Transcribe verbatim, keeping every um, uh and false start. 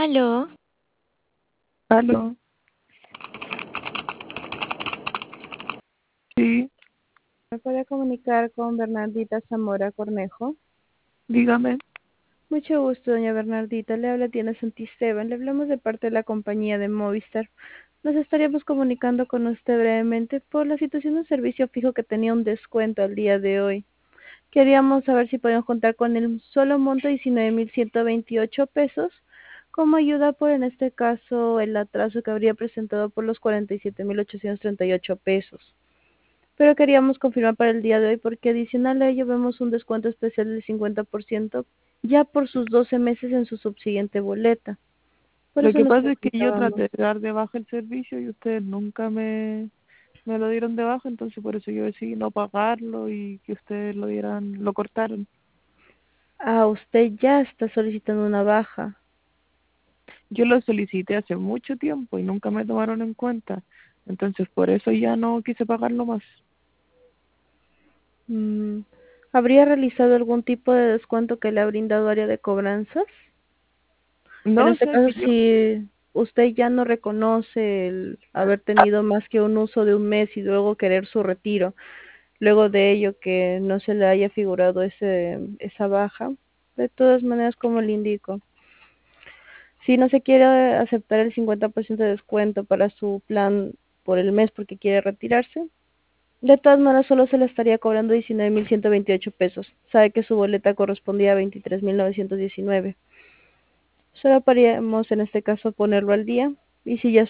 Aló, Aló, sí, ¿Me puede comunicar con Bernardita Zamora Cornejo? dígame. Mucho gusto, doña Bernardita. Le habla Diana Santisteban. Le hablamos de parte de la compañía de Movistar. Nos estaríamos comunicando con usted brevemente por la situación de un servicio fijo que tenía un descuento al día de hoy. Queríamos saber si podíamos contar con el solo monto de diecinueve mil ciento veintiocho pesos como ayuda por, en este caso, el atraso que habría presentado por los cuarenta y siete mil ochocientos treinta y ocho pesos. Pero queríamos confirmar para el día de hoy porque adicional a ello vemos un descuento especial del cincuenta por ciento ya por sus doce meses en su subsiguiente boleta. Por Lo eso que nos pasa es que yo comunicábamos. traté de dar de baja el servicio y ustedes nunca me, me lo dieron de baja, entonces por eso yo decidí no pagarlo y que ustedes lo dieran, lo cortaron. Ah, usted ya está solicitando una baja. Yo lo solicité hace mucho tiempo y nunca me tomaron en cuenta, entonces por eso ya no quise pagarlo más. Mm, ¿Habría realizado algún tipo de descuento que le ha brindado área de cobranzas? En No, o este sea, caso, si yo, si usted ya no reconoce el haber tenido más que un uso de un mes y luego querer su retiro, luego de ello que no se le haya figurado ese esa baja, de todas maneras, como le indico, si no se quiere aceptar el cincuenta por ciento de descuento para su plan por el mes porque quiere retirarse, de todas maneras solo se le estaría cobrando diecinueve mil ciento veintiocho pesos. Sabe que su boleta correspondía a veintitrés mil novecientos diecinueve. Solo podríamos en este caso ponerlo al día y si ya